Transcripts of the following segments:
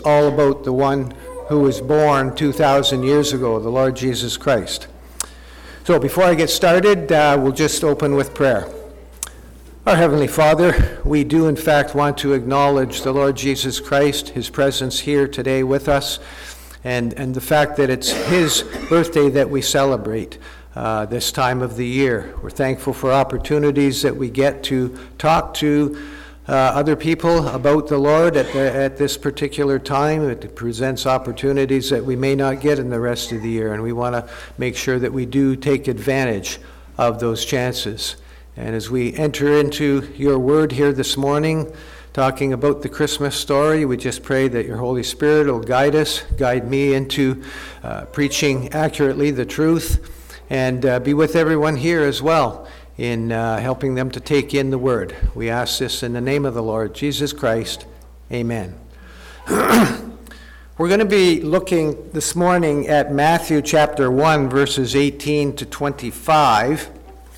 All about the one who was born 2,000 years ago, the Lord Jesus Christ. So before I get started, we'll just open with prayer. Our Heavenly Father, we do in fact want to acknowledge the Lord Jesus Christ, His presence here today with us, and the fact that it's His birthday that we celebrate this time of the year. We're thankful for opportunities that we get to talk to other people about the Lord at this particular time. It presents opportunities that we may not get in the rest of the year, and we want to make sure that we do take advantage of those chances. And as we enter into your word here this morning, talking about the Christmas story, we just pray that your Holy Spirit will guide me into preaching accurately the truth, and be with everyone here as well in helping them to take in the word. We ask this in the name of the Lord Jesus Christ. Amen. We're going to be looking this morning at Matthew chapter 1, verses 18 to 25.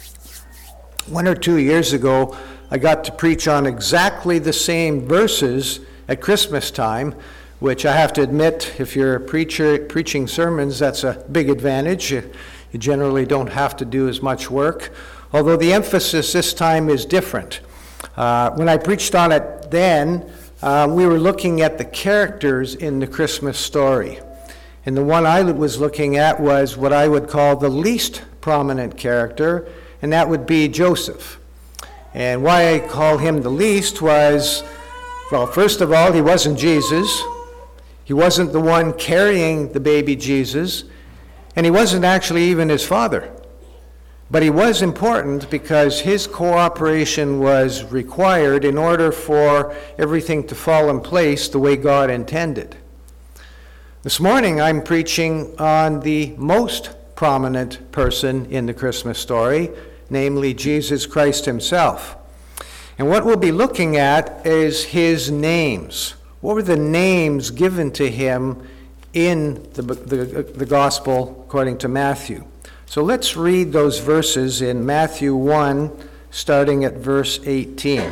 1 or 2 years ago, I got to preach on exactly the same verses at Christmas time, which I have to admit, if you're a preacher preaching sermons, that's a big advantage. You generally don't have to do as much work. Although the emphasis this time is different. When I preached on it then, we were looking at the characters in the Christmas story. And the one I was looking at was what I would call the least prominent character, and that would be Joseph. And why I call him the least was, well, first of all, he wasn't Jesus. He wasn't the one carrying the baby Jesus, and he wasn't actually even his father. But he was important because his cooperation was required in order for everything to fall in place the way God intended. This morning I'm preaching on the most prominent person in the Christmas story, namely Jesus Christ himself. And what we'll be looking at is his names. What were the names given to him in the gospel according to Matthew? So let's read those verses in Matthew 1, starting at verse 18.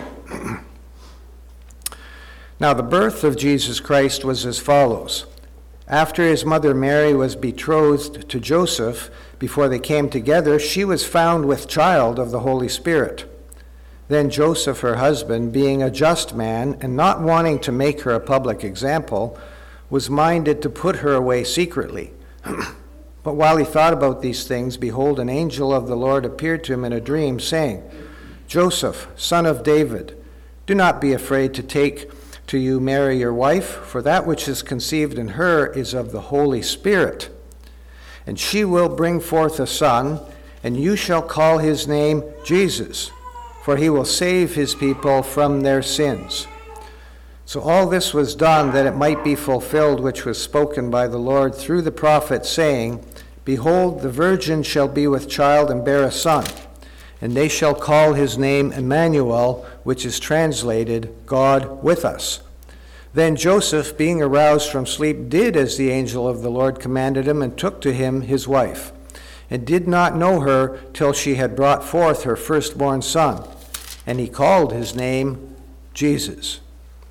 Now the birth of Jesus Christ was as follows. After his mother Mary was betrothed to Joseph, before they came together, she was found with child of the Holy Spirit. Then Joseph, her husband, being a just man, and not wanting to make her a public example, was minded to put her away secretly. But while he thought about these things, behold, an angel of the Lord appeared to him in a dream, saying, Joseph, son of David, do not be afraid to take to you Mary your wife, for that which is conceived in her is of the Holy Spirit. And she will bring forth a son, and you shall call his name Jesus, for he will save his people from their sins. So all this was done that it might be fulfilled which was spoken by the Lord through the prophet, saying, Behold, the virgin shall be with child and bear a son, and they shall call his name Emmanuel, which is translated, God with us. Then Joseph, being aroused from sleep, did as the angel of the Lord commanded him, and took to him his wife, and did not know her till she had brought forth her firstborn son, and he called his name Jesus.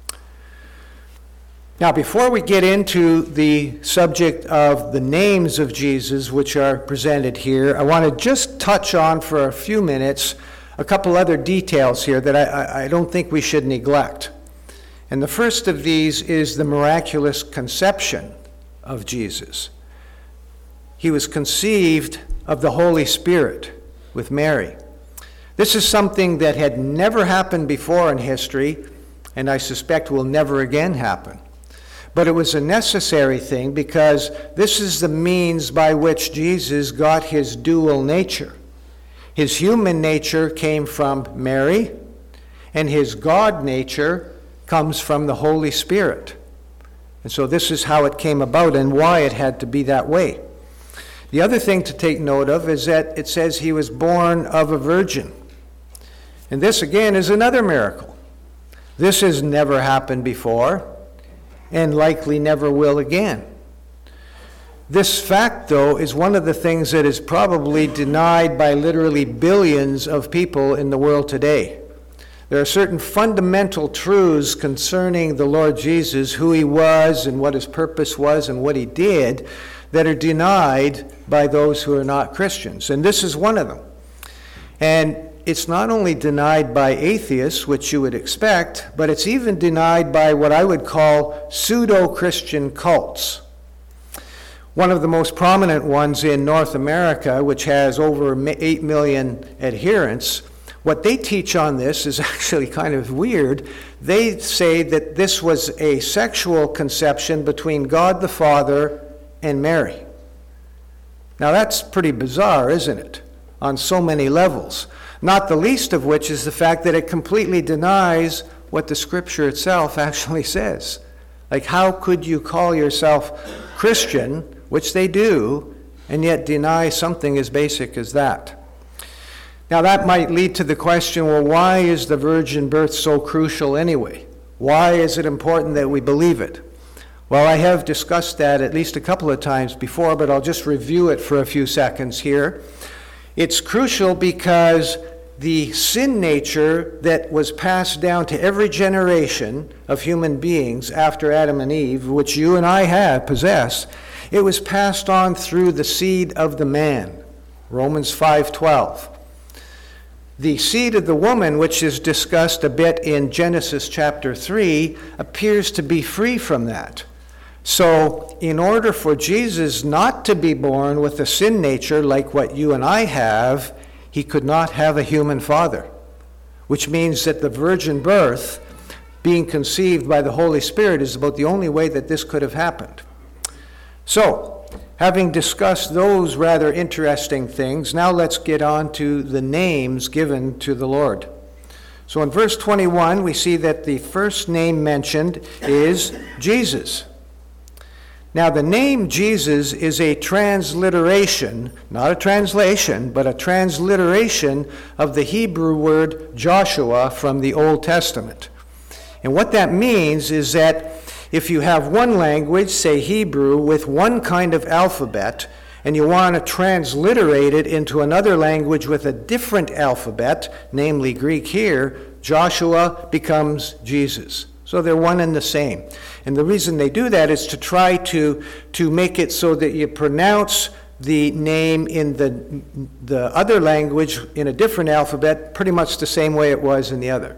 Now, before we get into the subject of the names of Jesus, which are presented here, I want to just touch on for a few minutes a couple other details here that I don't think we should neglect. And the first of these is the miraculous conception of Jesus. He was conceived of the Holy Spirit with Mary. This is something that had never happened before in history, and I suspect will never again happen. But it was a necessary thing because this is the means by which Jesus got his dual nature. His human nature came from Mary, and his God nature comes from the Holy Spirit. And so this is how it came about and why it had to be that way. The other thing to take note of is that it says he was born of a virgin. And this again is another miracle. This has never happened before, and likely never will again. This fact, though, is one of the things that is probably denied by literally billions of people in the world today. There are certain fundamental truths concerning the Lord Jesus, who he was and what his purpose was and what he did, that are denied by those who are not Christians. And this is one of them. And it's not only denied by atheists, which you would expect, but it's even denied by what I would call pseudo-Christian cults. One of the most prominent ones in North America, which has over 8 million adherents, what they teach on this is actually kind of weird. They say that this was a sexual conception between God the Father and Mary. Now that's pretty bizarre, isn't it? On so many levels. Not the least of which is the fact that it completely denies what the Scripture itself actually says. Like, how could you call yourself Christian, which they do, and yet deny something as basic as that? Now that might lead to the question, well, why is the virgin birth so crucial anyway? Why is it important that we believe it? Well, I have discussed that at least a couple of times before, but I'll just review it for a few seconds here. It's crucial because the sin nature that was passed down to every generation of human beings after Adam and Eve, which you and I have possessed, it was passed on through the seed of the man. Romans 5:12. The seed of the woman, which is discussed a bit in Genesis chapter 3, appears to be free from that. So, in order for Jesus not to be born with a sin nature like what you and I have, he could not have a human father, which means that the virgin birth, being conceived by the Holy Spirit, is about the only way that this could have happened. So, having discussed those rather interesting things, now let's get on to the names given to the Lord. So in verse 21, we see that the first name mentioned is Jesus. Now, the name Jesus is a transliteration, not a translation, but a transliteration of the Hebrew word Joshua from the Old Testament. And what that means is that if you have one language, say Hebrew, with one kind of alphabet, and you want to transliterate it into another language with a different alphabet, namely Greek here, Joshua becomes Jesus. So they're one and the same. And the reason they do that is to try to make it so that you pronounce the name in the other language in a different alphabet pretty much the same way it was in the other.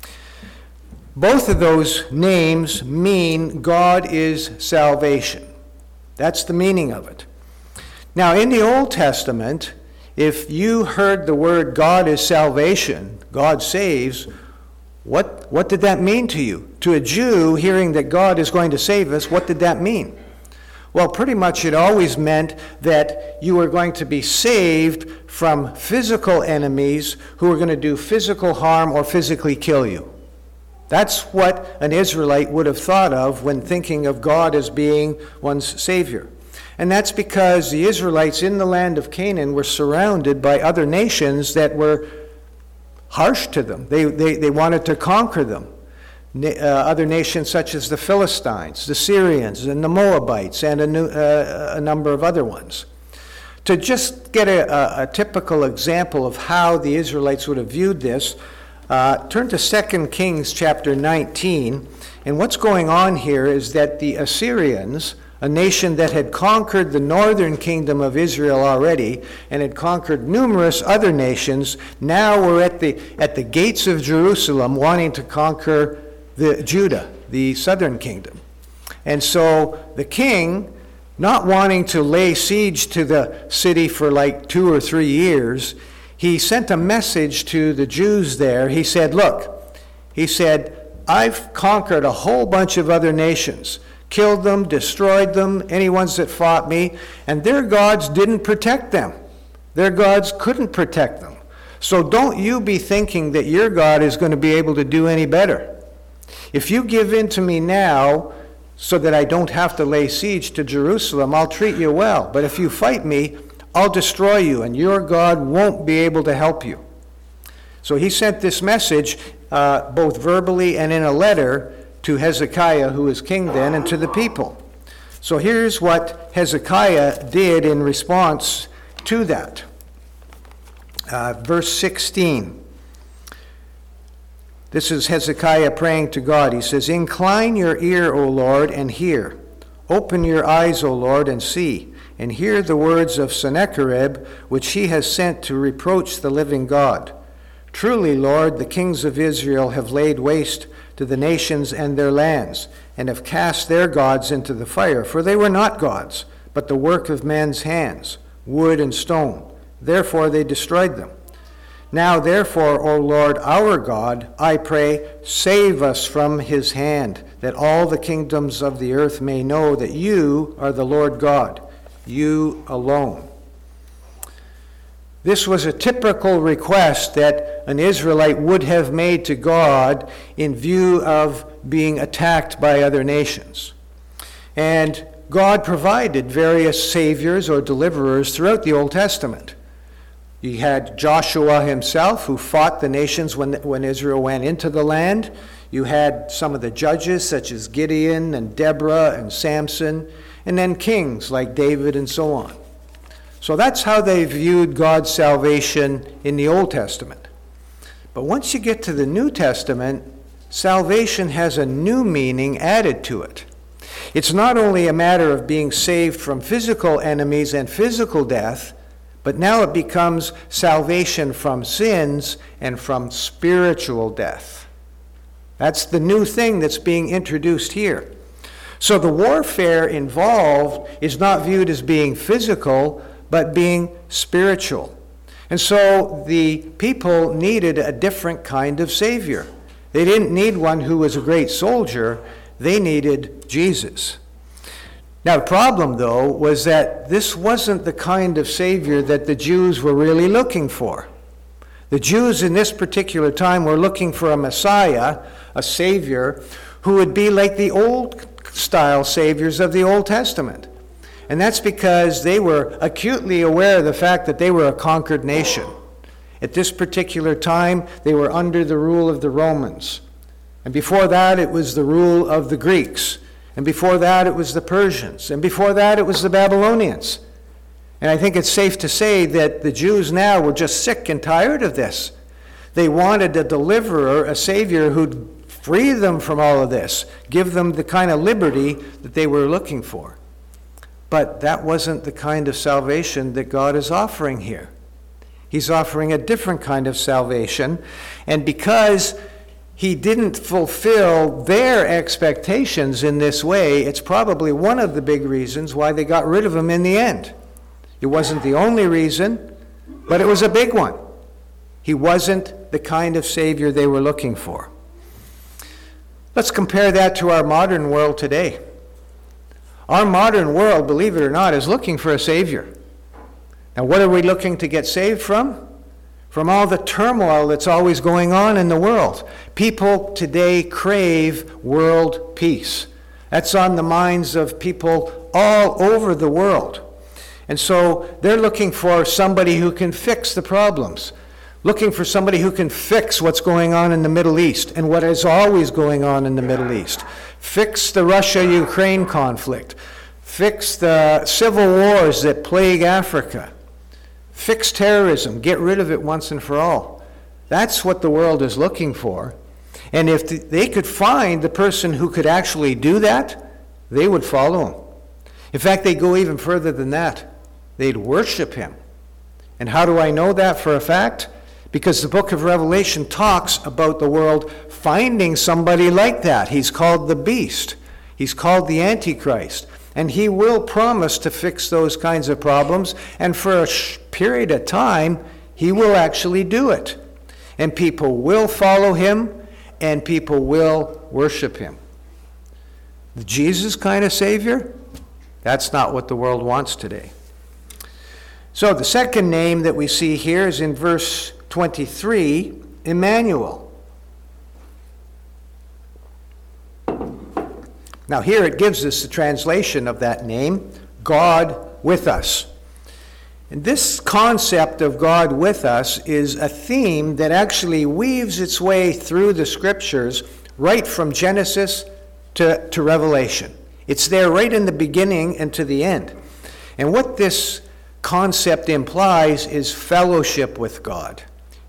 Both of those names mean God is salvation. That's the meaning of it. Now, in the Old Testament, if you heard the word God is salvation, God saves, what did that mean to you? To a Jew, hearing that God is going to save us, what did that mean? Well, pretty much it always meant that you were going to be saved from physical enemies who were going to do physical harm or physically kill you. That's what an Israelite would have thought of when thinking of God as being one's Savior. And that's because the Israelites in the land of Canaan were surrounded by other nations that were harsh to them. They wanted to conquer them. Other nations such as the Philistines, the Syrians, and the Moabites, and a number of other ones. To just get a typical example of how the Israelites would have viewed this, turn to 2 Kings chapter 19. And what's going on here is that the Assyrians, a nation that had conquered the northern kingdom of Israel already and had conquered numerous other nations, now were at the gates of Jerusalem wanting to conquer Judah, the southern kingdom. And so the king, not wanting to lay siege to the city for like 2 or 3 years, he sent a message to the Jews there. He said, look, I've conquered a whole bunch of other nations, killed them, destroyed them, any ones that fought me, and their gods didn't protect them. Their gods couldn't protect them. So don't you be thinking that your God is going to be able to do any better. If you give in to me now so that I don't have to lay siege to Jerusalem, I'll treat you well. But if you fight me, I'll destroy you, and your God won't be able to help you. So he sent this message, both verbally and in a letter, to Hezekiah, who was king then, and to the people. So here's what Hezekiah did in response to that. Verse 16. This is Hezekiah praying to God. He says, "Incline your ear, O Lord, and hear. Open your eyes, O Lord, and see, and hear the words of Sennacherib, which he has sent to reproach the living God. Truly, Lord, the kings of Israel have laid waste to the nations and their lands, and have cast their gods into the fire. For they were not gods, but the work of men's hands, wood and stone. Therefore they destroyed them. Now therefore, O Lord our God, I pray, save us from his hand, that all the kingdoms of the earth may know that you are the Lord God, you alone." This was a typical request that an Israelite would have made to God in view of being attacked by other nations. And God provided various saviors or deliverers throughout the Old Testament. You had Joshua himself, who fought the nations when Israel went into the land. You had some of the judges, such as Gideon and Deborah and Samson, and then kings like David and so on. So that's how they viewed God's salvation in the Old Testament. But once you get to the New Testament, salvation has a new meaning added to it. It's not only a matter of being saved from physical enemies and physical death, but now it becomes salvation from sins and from spiritual death. That's the new thing that's being introduced here. So the warfare involved is not viewed as being physical, but being spiritual. And so the people needed a different kind of Savior. They didn't need one who was a great soldier. They needed Jesus. Now, the problem, though, was that this wasn't the kind of Savior that the Jews were really looking for. The Jews in this particular time were looking for a Messiah, a Savior, who would be like the old-style Saviors of the Old Testament. And that's because they were acutely aware of the fact that they were a conquered nation. At this particular time, they were under the rule of the Romans. And before that, it was the rule of the Greeks. And before that, it was the Persians. And before that, it was the Babylonians. And I think it's safe to say that the Jews now were just sick and tired of this. They wanted a deliverer, a Savior who'd free them from all of this, give them the kind of liberty that they were looking for. But that wasn't the kind of salvation that God is offering here. He's offering a different kind of salvation. And because he didn't fulfill their expectations in this way, it's probably one of the big reasons why they got rid of him in the end. It wasn't the only reason, but it was a big one. He wasn't the kind of Savior they were looking for. Let's compare that to our modern world today. Our modern world, believe it or not, is looking for a Savior. Now, what are we looking to get saved from? From all the turmoil that's always going on in the world. People today crave world peace. That's on the minds of people all over the world. And so they're looking for somebody who can fix the problems. Looking for somebody who can fix what's going on in the Middle East and what is always going on in the Middle East. Fix the Russia-Ukraine conflict. Fix the civil wars that plague Africa. Fix terrorism. Get rid of it once and for all. That's what the world is looking for. And if they could find the person who could actually do that, they would follow him. In fact, they'd go even further than that. They'd worship him. And how do I know that for a fact? Because the book of Revelation talks about the world finding somebody like that. He's called the beast. He's called the Antichrist. And he will promise to fix those kinds of problems. And for a period of time, he will actually do it. And people will follow him, and people will worship him. The Jesus kind of Savior? That's not what the world wants today. So the second name that we see here is in verse 23, Emmanuel. Now here it gives us the translation of that name, God with us. And this concept of God with us is a theme that actually weaves its way through the scriptures right from Genesis to Revelation. It's there right in the beginning and to the end. And what this concept implies is fellowship with God.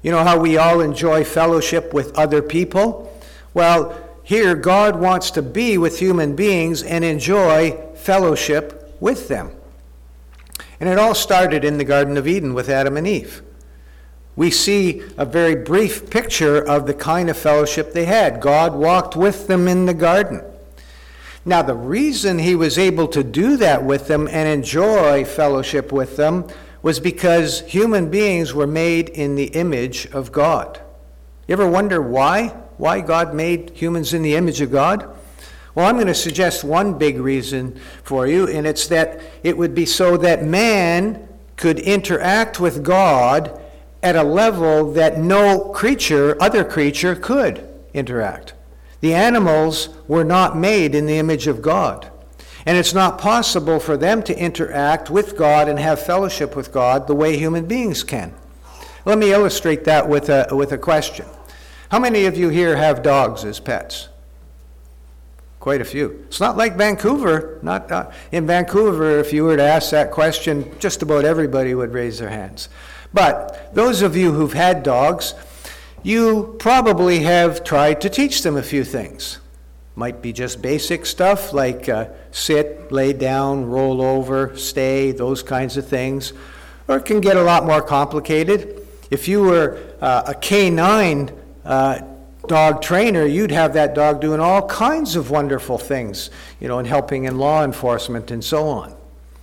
You know how we all enjoy fellowship with other people? Well, here God wants to be with human beings and enjoy fellowship with them. And it all started in the Garden of Eden with Adam and Eve. We see a very brief picture of the kind of fellowship they had. God walked with them in the garden. Now, the reason he was able to do that with them and enjoy fellowship with them was because human beings were made in the image of God. You ever wonder why? Why God made humans in the image of God? Well, I'm going to suggest one big reason for you, and it's that it would be so that man could interact with God at a level that no other creature could interact. The animals were not made in the image of God. And it's not possible for them to interact with God and have fellowship with God the way human beings can. Let me illustrate that with a question. How many of you here have dogs as pets? Quite a few. It's not like Vancouver. In Vancouver, if you were to ask that question, just about everybody would raise their hands. But those of you who've had dogs, you probably have tried to teach them a few things. Might be just basic stuff like sit, lay down, roll over, stay, those kinds of things. Or it can get a lot more complicated. If you were a canine dog trainer, you'd have that dog doing all kinds of wonderful things, and helping in law enforcement and so on.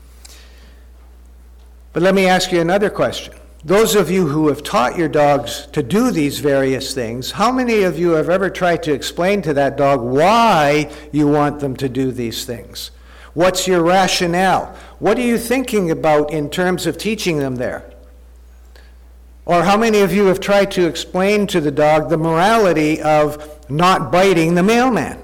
But let me ask you another question. Those of you who have taught your dogs to do these various things, how many of you have ever tried to explain to that dog why you want them to do these things? What's your rationale? What are you thinking about in terms of teaching them there? Or how many of you have tried to explain to the dog the morality of not biting the mailman?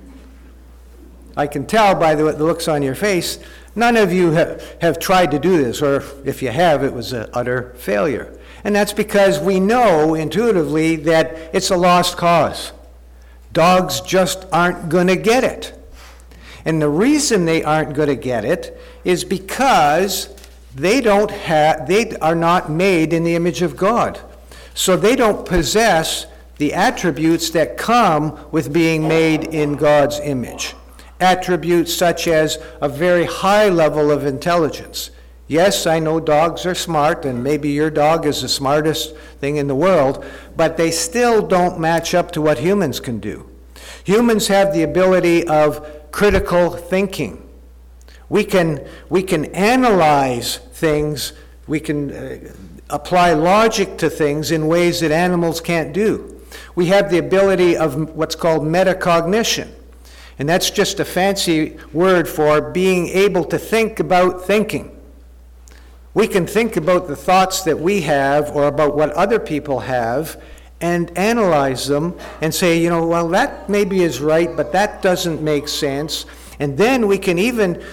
I can tell by the looks on your face, none of you have tried to do this, or if you have, it was an utter failure. And that's because we know intuitively that it's a lost cause. Dogs just aren't going to get it. And the reason they aren't going to get it is because they are not made in the image of God. So they don't possess the attributes that come with being made in God's image. Attributes such as a very high level of intelligence. Yes, I know dogs are smart, and maybe your dog is the smartest thing in the world, but they still don't match up to what humans can do. Humans have the ability of critical thinking. We can analyze things, we can apply logic to things in ways that animals can't do. We have the ability of what's called metacognition. And that's just a fancy word for being able to think about thinking. We can think about the thoughts that we have or about what other people have and analyze them and say, well, that maybe is right, but that doesn't make sense. And then we can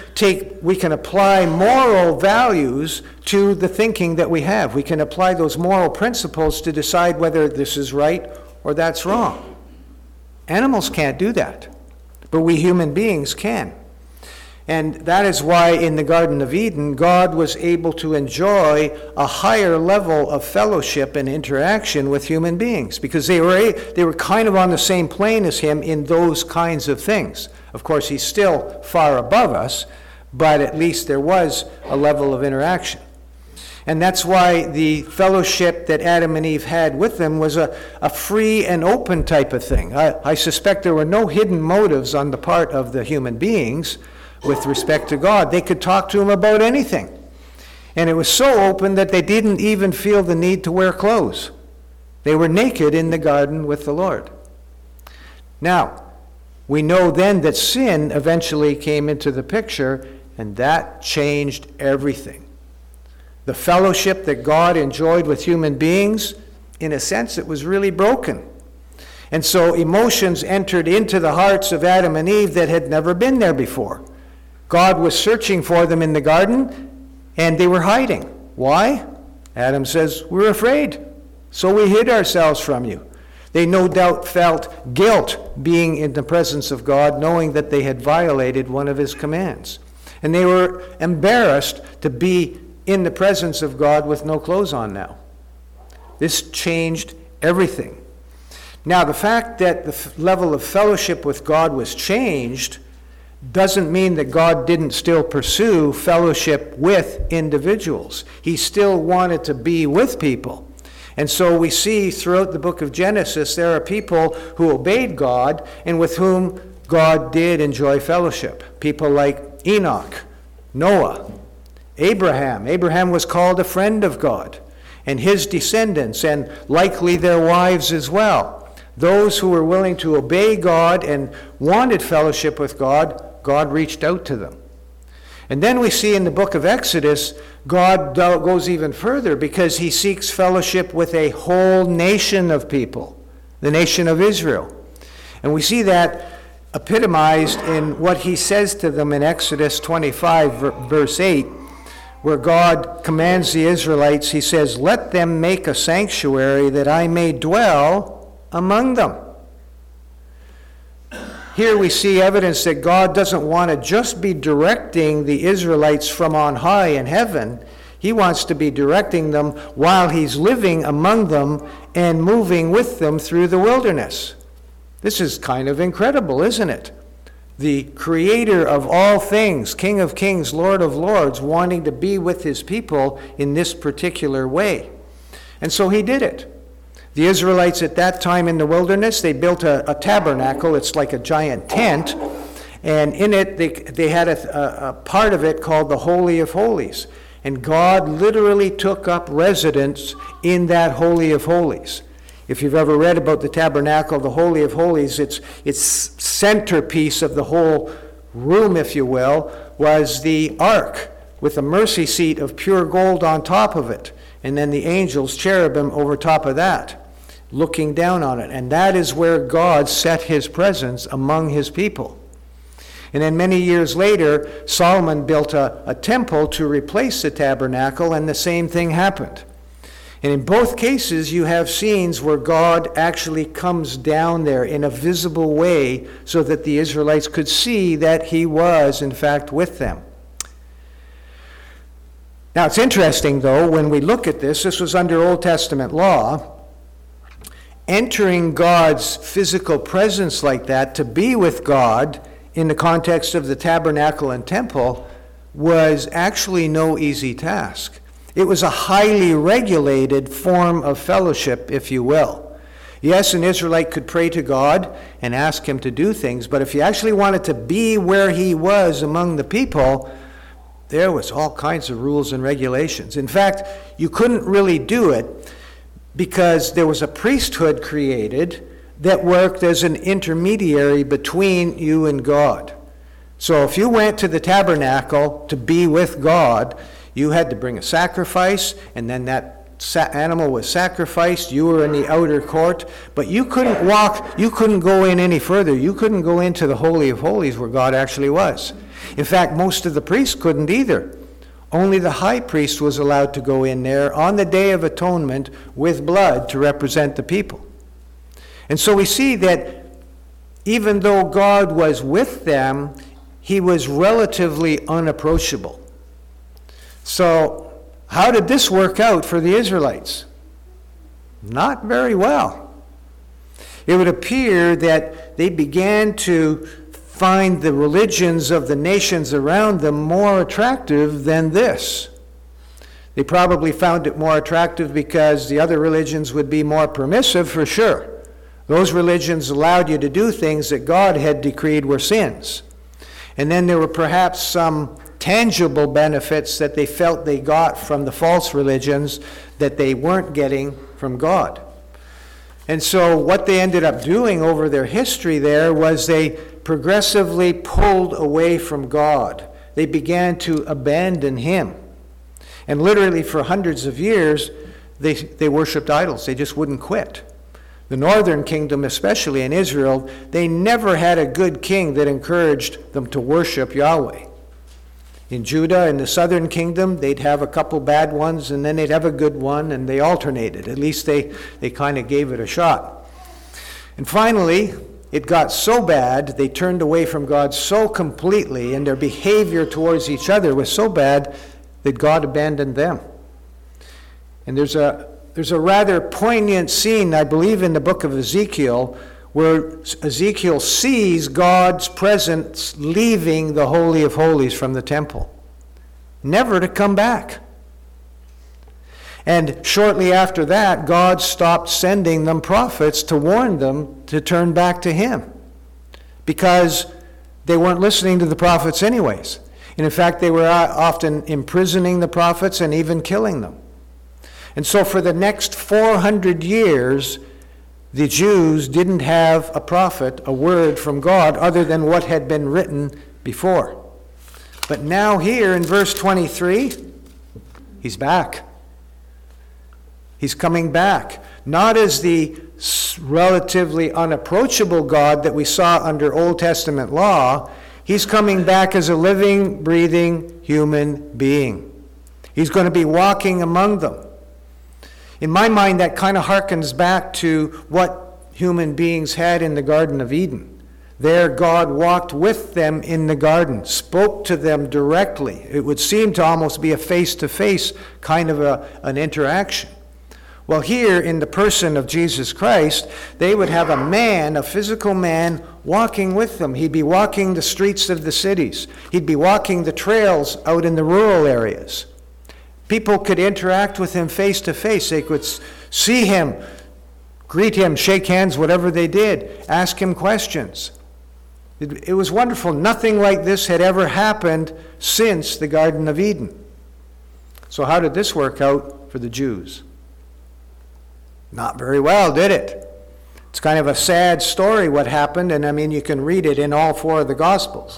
apply moral values to the thinking that we have. We can apply those moral principles to decide whether this is right or that's wrong. Animals can't do that. But we human beings can. And that is why in the Garden of Eden, God was able to enjoy a higher level of fellowship and interaction with human beings because they were kind of on the same plane as him in those kinds of things. Of course, he's still far above us, but at least there was a level of interaction. And that's why the fellowship that Adam and Eve had with them was a free and open type of thing. I suspect there were no hidden motives on the part of the human beings with respect to God. They could talk to him about anything. And it was so open that they didn't even feel the need to wear clothes. They were naked in the garden with the Lord. Now, we know then that sin eventually came into the picture, and that changed everything. The fellowship that God enjoyed with human beings, in a sense, it was really broken. And so emotions entered into the hearts of Adam and Eve that had never been there before. God was searching for them in the garden, and they were hiding. Why? Adam says, we're afraid, so we hid ourselves from you. They no doubt felt guilt being in the presence of God, knowing that they had violated one of his commands. And they were embarrassed to be in the presence of God with no clothes on now. This changed everything. Now, the fact that the level of fellowship with God was changed doesn't mean that God didn't still pursue fellowship with individuals. He still wanted to be with people. And so we see throughout the book of Genesis, there are people who obeyed God and with whom God did enjoy fellowship. People like Enoch, Noah, Abraham. Abraham was called a friend of God, and his descendants, and likely their wives as well. Those who were willing to obey God and wanted fellowship with God, God reached out to them. And then we see in the book of Exodus, God goes even further because he seeks fellowship with a whole nation of people, the nation of Israel. And we see that epitomized in what he says to them in Exodus 25, verse 8, where God commands the Israelites, he says, "Let them make a sanctuary that I may dwell among them." Here we see evidence that God doesn't want to just be directing the Israelites from on high in heaven. He wants to be directing them while he's living among them and moving with them through the wilderness. This is kind of incredible, isn't it? The creator of all things, King of kings, Lord of lords, wanting to be with his people in this particular way. And so he did it. The Israelites at that time in the wilderness, they built a tabernacle. It's like a giant tent. And in it, they had a part of it called the Holy of Holies. And God literally took up residence in that Holy of Holies. If you've ever read about the tabernacle, the Holy of Holies, its centerpiece of the whole room, if you will, was the ark with a mercy seat of pure gold on top of it. And then the angels, cherubim, over top of that, looking down on it. And that is where God set his presence among his people. And then many years later, Solomon built a temple to replace the tabernacle, and the same thing happened. And in both cases, you have scenes where God actually comes down there in a visible way so that the Israelites could see that he was, in fact, with them. Now, it's interesting, though, when we look at this was under Old Testament law. Entering God's physical presence like that, to be with God in the context of the tabernacle and temple, was actually no easy task. It was a highly regulated form of fellowship, if you will. Yes, an Israelite could pray to God and ask him to do things, but if you actually wanted to be where he was among the people, there was all kinds of rules and regulations. In fact, you couldn't really do it because there was a priesthood created that worked as an intermediary between you and God. So if you went to the tabernacle to be with God, you had to bring a sacrifice, and then that animal was sacrificed. You were in the outer court, but you couldn't go in any further. You couldn't go into the Holy of Holies where God actually was. In fact, most of the priests couldn't either. Only the high priest was allowed to go in there on the Day of Atonement with blood to represent the people. And so we see that even though God was with them, he was relatively unapproachable. So how did this work out for the Israelites? Not very well. It would appear that they began to find the religions of the nations around them more attractive than this. They probably found it more attractive because the other religions would be more permissive, for sure. Those religions allowed you to do things that God had decreed were sins. And then there were perhaps some tangible benefits that they felt they got from the false religions that they weren't getting from God. And so what they ended up doing over their history there was they progressively pulled away from God. They began to abandon him. And literally for hundreds of years, they worshiped idols. They just wouldn't quit. The northern kingdom, especially in Israel, they never had a good king that encouraged them to worship Yahweh. In Judah, in the southern kingdom, they'd have a couple bad ones, and then they'd have a good one, and they alternated. At least they kind of gave it a shot. And finally, it got so bad, they turned away from God so completely, and their behavior towards each other was so bad that God abandoned them. And there's a there's a rather poignant scene, I believe, in the book of Ezekiel, where Ezekiel sees God's presence leaving the Holy of Holies from the temple, never to come back. And shortly after that, God stopped sending them prophets to warn them to turn back to him, because they weren't listening to the prophets anyways. And in fact, they were often imprisoning the prophets and even killing them. And so for the next 400 years, the Jews didn't have a prophet, a word from God, other than what had been written before. But now here in verse 23, he's back. He's coming back, not as the relatively unapproachable God that we saw under Old Testament law. He's coming back as a living, breathing human being. He's going to be walking among them. In my mind, that kind of harkens back to what human beings had in the Garden of Eden. There, God walked with them in the garden, spoke to them directly. It would seem to almost be a face-to-face kind of an interaction. Well, here in the person of Jesus Christ, they would have a man, a physical man, walking with them. He'd be walking the streets of the cities. He'd be walking the trails out in the rural areas. People could interact with him face to face. They could see him, greet him, shake hands, whatever they did, ask him questions. It was wonderful. Nothing like this had ever happened since the Garden of Eden. So how did this work out for the Jews? Not very well, did it? It's kind of a sad story what happened, and I mean, you can read it in all four of the Gospels.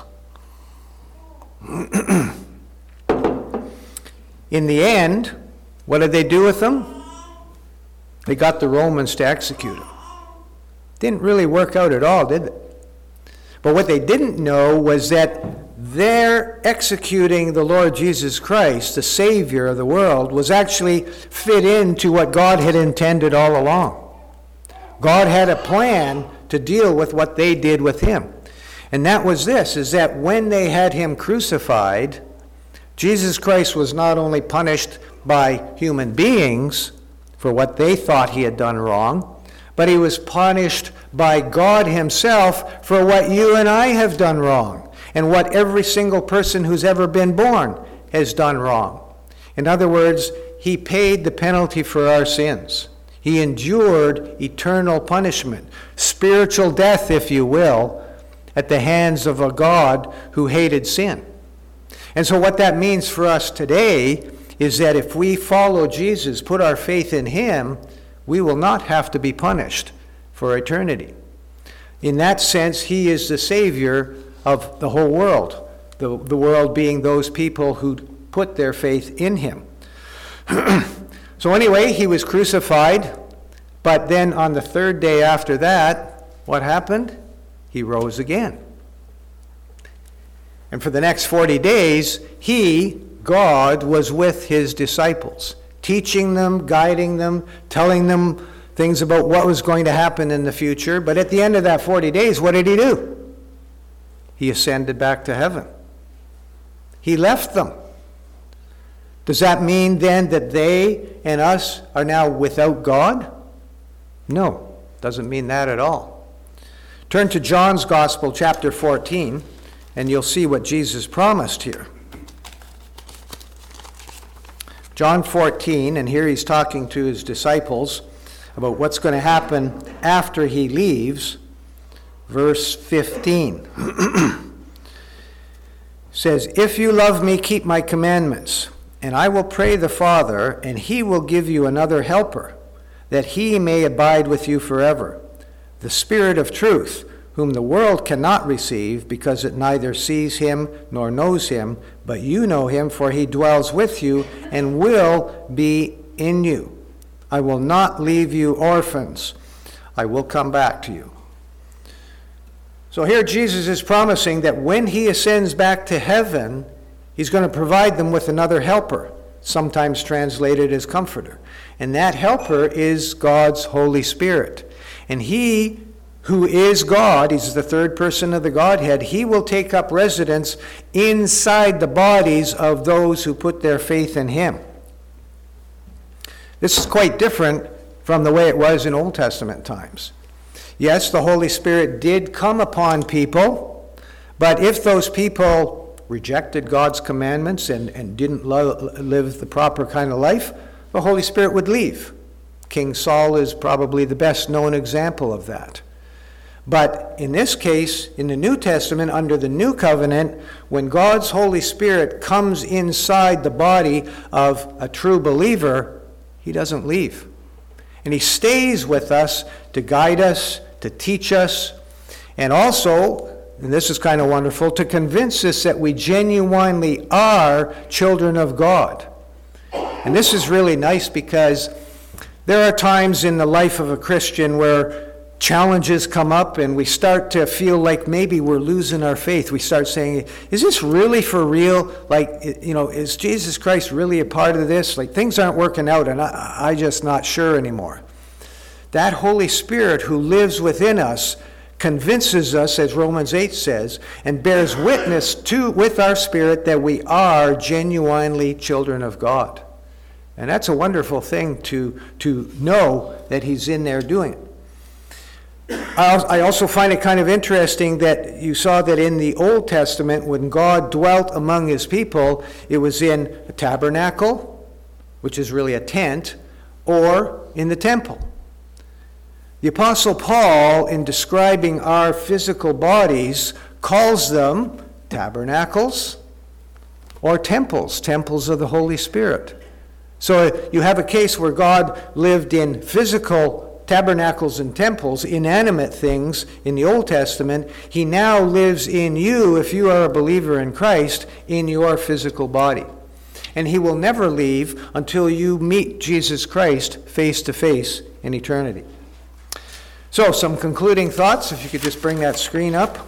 In the end, what did they do with them? They got the Romans to execute them. Didn't really work out at all, did it? But what they didn't know was that their executing the Lord Jesus Christ, the Savior of the world, was actually fit into what God had intended all along. God had a plan to deal with what they did with him. And that was this, is that when they had him crucified, Jesus Christ was not only punished by human beings for what they thought he had done wrong, but he was punished by God himself for what you and I have done wrong, and what every single person who's ever been born has done wrong. In other words, he paid the penalty for our sins. He endured eternal punishment, spiritual death, if you will, at the hands of a God who hated sin. And so what that means for us today is that if we follow Jesus, put our faith in him, we will not have to be punished for eternity. In that sense, he is the Savior of the whole world, the world being those people who put their faith in him. So anyway, he was crucified, but then on the third day after that, what happened? He rose again. And for the next 40 days, he, God, was with his disciples, teaching them, guiding them, telling them things about what was going to happen in the future. But at the end of that 40 days, what did he do? He ascended back to heaven. He left them. Does that mean then that they and us are now without God? No, doesn't mean that at all. Turn to John's Gospel, chapter 14, and you'll see what Jesus promised here. John 14, and here he's talking to his disciples about what's going to happen after he leaves. Verse 15 says, "If you love me, keep my commandments, and I will pray the Father, and he will give you another helper, that he may abide with you forever, the Spirit of truth, whom the world cannot receive, because it neither sees him nor knows him, but you know him, for he dwells with you and will be in you. I will not leave you orphans. I will come back to you." So here Jesus is promising that when he ascends back to heaven, he's going to provide them with another helper, sometimes translated as comforter. And that helper is God's Holy Spirit. And he who is God, he's the third person of the Godhead, he will take up residence inside the bodies of those who put their faith in him. This is quite different from the way it was in Old Testament times. Yes, the Holy Spirit did come upon people, but if those people rejected God's commandments and didn't live the proper kind of life, the Holy Spirit would leave. King Saul is probably the best known example of that. But in this case, in the New Testament, under the New Covenant, when God's Holy Spirit comes inside the body of a true believer, he doesn't leave. And he stays with us to guide us, to teach us, and also, and this is kind of wonderful, to convince us that we genuinely are children of God. And this is really nice because there are times in the life of a Christian where challenges come up and we start to feel like maybe we're losing our faith. We start saying, is this really for real? Like, is Jesus Christ really a part of this? Like, things aren't working out and I'm just not sure anymore. That Holy Spirit who lives within us convinces us, as Romans 8 says, and bears witness with our spirit that we are genuinely children of God. And that's a wonderful thing to know that he's in there doing it. I also find it kind of interesting that you saw that in the Old Testament, when God dwelt among his people, it was in a tabernacle, which is really a tent, or in the temple. The Apostle Paul, in describing our physical bodies, calls them tabernacles or temples of the Holy Spirit. So you have a case where God lived in physical tabernacles and temples, inanimate things in the Old Testament. He now lives in you, if you are a believer in Christ, in your physical body. And he will never leave until you meet Jesus Christ face to face in eternity. So, some concluding thoughts, if you could just bring that screen up.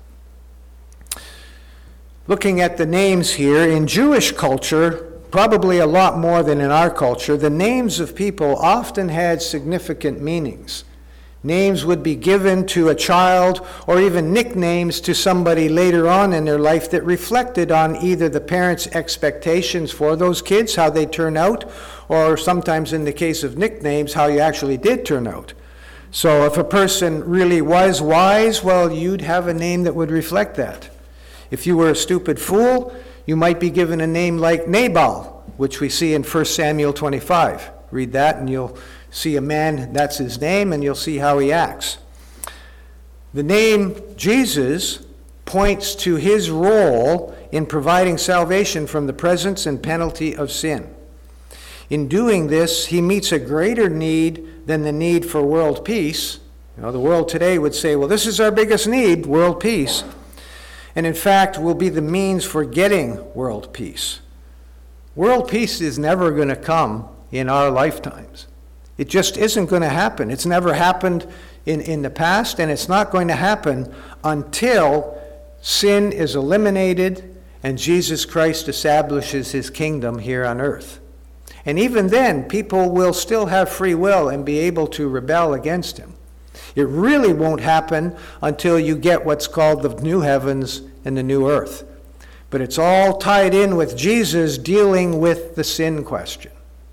Looking at the names here, in Jewish culture, probably a lot more than in our culture, the names of people often had significant meanings. Names would be given to a child, or even nicknames to somebody later on in their life that reflected on either the parents' expectations for those kids, how they turn out, or sometimes in the case of nicknames, how you actually did turn out. So if a person really was wise, well, you'd have a name that would reflect that. If you were a stupid fool, you might be given a name like Nabal, which we see in 1 Samuel 25. Read that and you'll see a man, that's his name, and you'll see how he acts. The name Jesus points to his role in providing salvation from the presence and penalty of sin. In doing this, he meets a greater need than the need for world peace. The world today would say, well, this is our biggest need, world peace. And in fact, will be the means for getting world peace. World peace is never going to come in our lifetimes. It just isn't going to happen. It's never happened in the past, and it's not going to happen until sin is eliminated and Jesus Christ establishes his kingdom here on earth. And even then, people will still have free will and be able to rebel against him. It really won't happen until you get what's called the new heavens and the new earth. But it's all tied in with Jesus dealing with the sin question.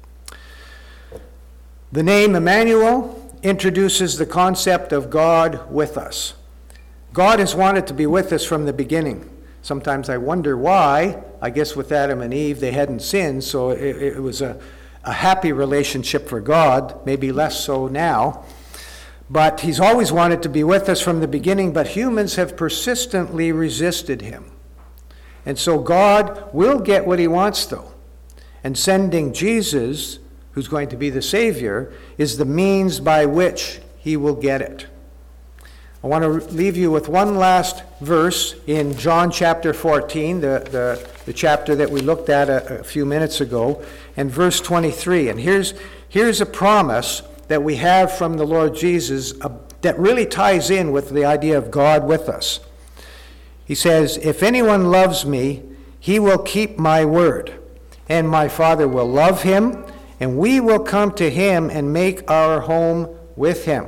The name Emmanuel introduces the concept of God with us. God has wanted to be with us from the beginning. Sometimes I wonder why. I guess with Adam and Eve, they hadn't sinned, so it was a happy relationship for God, maybe less so now. But he's always wanted to be with us from the beginning, but humans have persistently resisted him. And so God will get what he wants, though. And sending Jesus, who's going to be the Savior, is the means by which he will get it. I want to leave you with one last verse in John chapter 14, the chapter that we looked at a few minutes ago, and verse 23. And here's a promise that we have from the Lord Jesus that really ties in with the idea of God with us. He says, "If anyone loves me, he will keep my word, and my Father will love him, and we will come to him and make our home with him."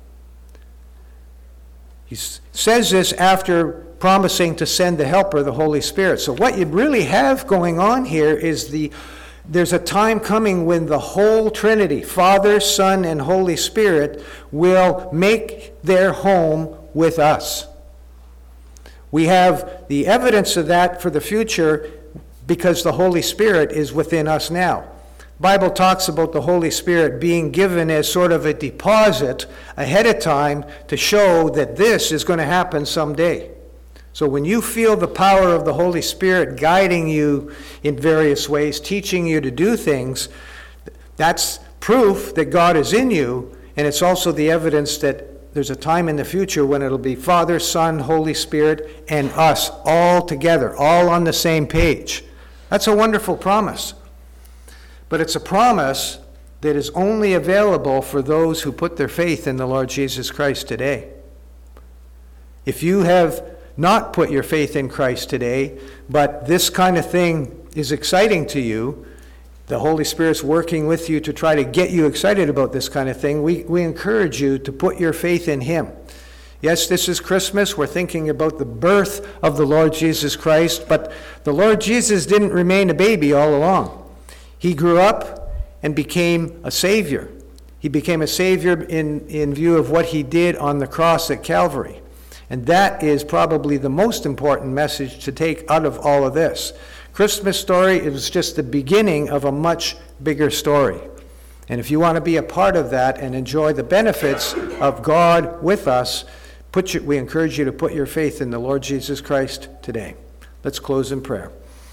He says this after promising to send the Helper, the Holy Spirit. So what you really have going on here is the there's a time coming when the whole Trinity, Father, Son, and Holy Spirit, will make their home with us. We have the evidence of that for the future because the Holy Spirit is within us now. The Bible talks about the Holy Spirit being given as sort of a deposit ahead of time to show that this is going to happen someday. So when you feel the power of the Holy Spirit guiding you in various ways, teaching you to do things, that's proof that God is in you, and it's also the evidence that there's a time in the future when it'll be Father, Son, Holy Spirit, and us all together, all on the same page. That's a wonderful promise. But it's a promise that is only available for those who put their faith in the Lord Jesus Christ today. If you have not put your faith in Christ today, but this kind of thing is exciting to you, the Holy Spirit's working with you to try to get you excited about this kind of thing, we encourage you to put your faith in Him. Yes, this is Christmas. We're thinking about the birth of the Lord Jesus Christ, but the Lord Jesus didn't remain a baby all along. He grew up and became a Savior. He became a Savior in view of what He did on the cross at Calvary. And that is probably the most important message to take out of all of this. Christmas story is just the beginning of a much bigger story. And if you want to be a part of that and enjoy the benefits of God with us, we encourage you to put your faith in the Lord Jesus Christ today. Let's close in prayer.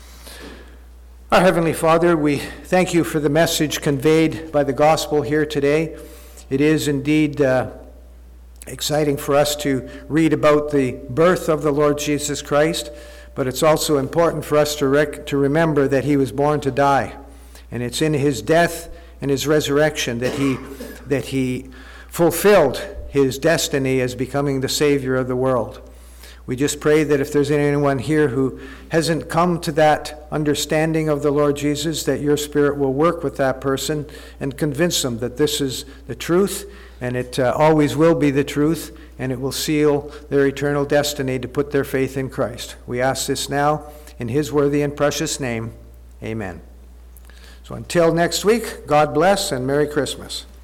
Our Heavenly Father, we thank you for the message conveyed by the gospel here today. It is indeed exciting for us to read about the birth of the Lord Jesus Christ, but it's also important for us to remember that He was born to die. And it's in His death and His resurrection that He fulfilled His destiny as becoming the Savior of the world. We just pray that if there's anyone here who hasn't come to that understanding of the Lord Jesus, that your Spirit will work with that person and convince them that this is the truth, and it always will be the truth, and it will seal their eternal destiny to put their faith in Christ. We ask this now in His worthy and precious name. Amen. So until next week, God bless and Merry Christmas.